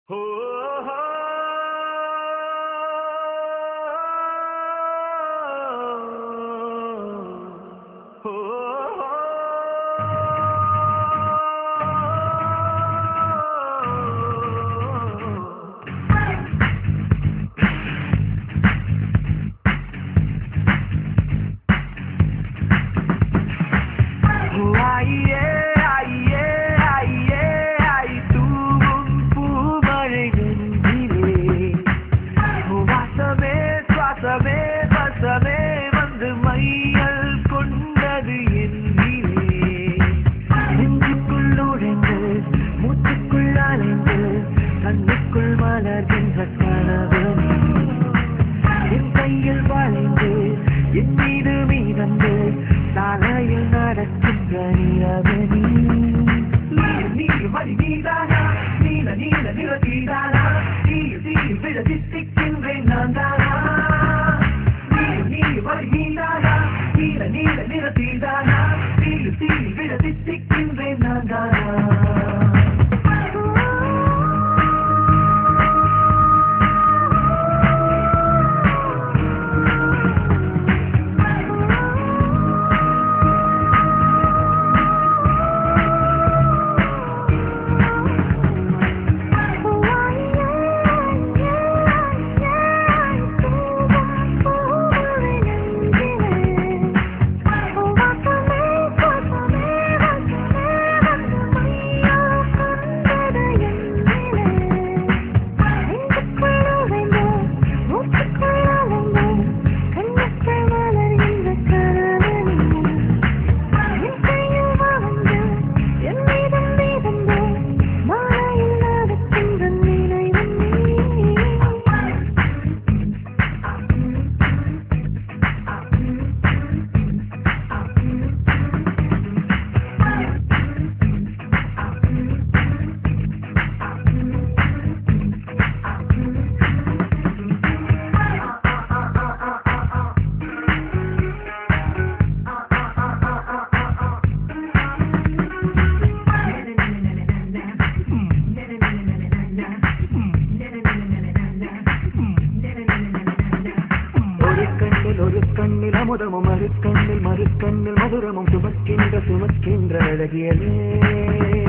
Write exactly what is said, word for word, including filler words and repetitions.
हो हो हो आइए आइए आइए आई तूम पूमरे गंधिले वासमे स्वासमे वसमे வந்து மையல் கொண்டது என்னிலே நெஞ்சுக்குள் நுழைந்து மூச்சுக்குள் அலைந்து கண்ணுக்குள் மலர்கின்ற கனவு என் கையில் வளைந்து என் மீது மீதந்து சாலையில் நடக்கின்ற நிலவு நீ நீர் நீர் மணி நீதானா நீல நீல நில தீதானா தீயில் தீயில் விட தித்திக்கின்றேன் நான் தானா நீர் நீர் மணி நீதானா நீல நீல நில தீதானா தீயில் தீயில் விட தித்திக்கின்றேன் நான் தானா ஒரு கண்ணில் அமுதமும் மறுக்கண்ணில் மறுக்கண்ணில் மதுரமும் சுமக்கின்ற சுமக்கின்ற அழகியலே